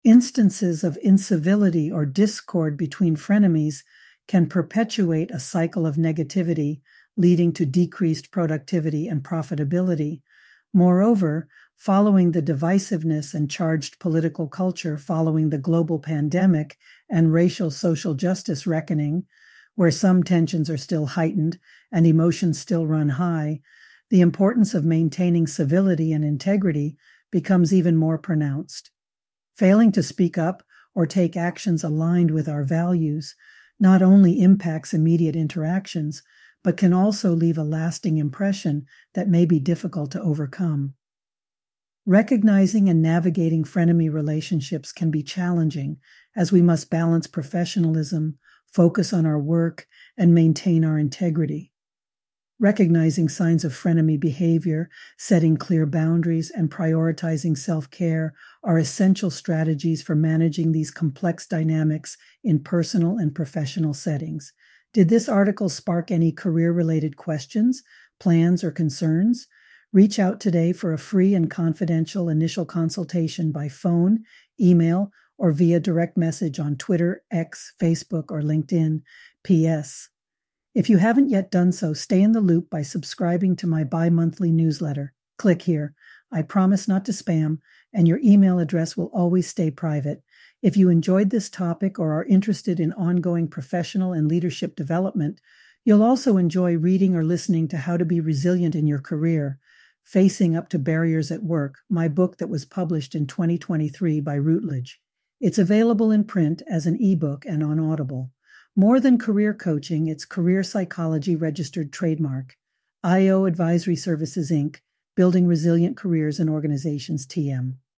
Instances of incivility or discord between frenemies can perpetuate a cycle of negativity, leading to decreased productivity and profitability. Moreover, following the divisiveness and charged political culture following the global pandemic and racial social justice reckoning, where some tensions are still heightened and emotions still run high, the importance of maintaining civility and integrity becomes even more pronounced. Failing to speak up or take actions aligned with our values not only impacts immediate interactions, but can also leave a lasting impression that may be difficult to overcome. Recognizing and navigating frenemy relationships can be challenging, as we must balance professionalism, focus on our work, and maintain our integrity. Recognizing signs of frenemy behavior, setting clear boundaries, and prioritizing self-care are essential strategies for managing these complex dynamics in personal and professional settings. Did this article spark any career-related questions, plans, or concerns? Reach out today for a free and confidential initial consultation by phone, email, or via direct message on Twitter, X, Facebook, or LinkedIn. P.S. If you haven't yet done so, stay in the loop by subscribing to my bi-monthly newsletter. Click here. I promise not to spam, and your email address will always stay private. If you enjoyed this topic or are interested in ongoing professional and leadership development, you'll also enjoy reading or listening to How to Be Resilient in Your Career, Facing Up to Barriers at Work, my book that was published in 2023 by Routledge. It's available in print as an ebook and on Audible. More than career coaching, it's career psychology registered trademark. IO Advisory Services, Inc., Building Resilient Careers and Organizations, TM.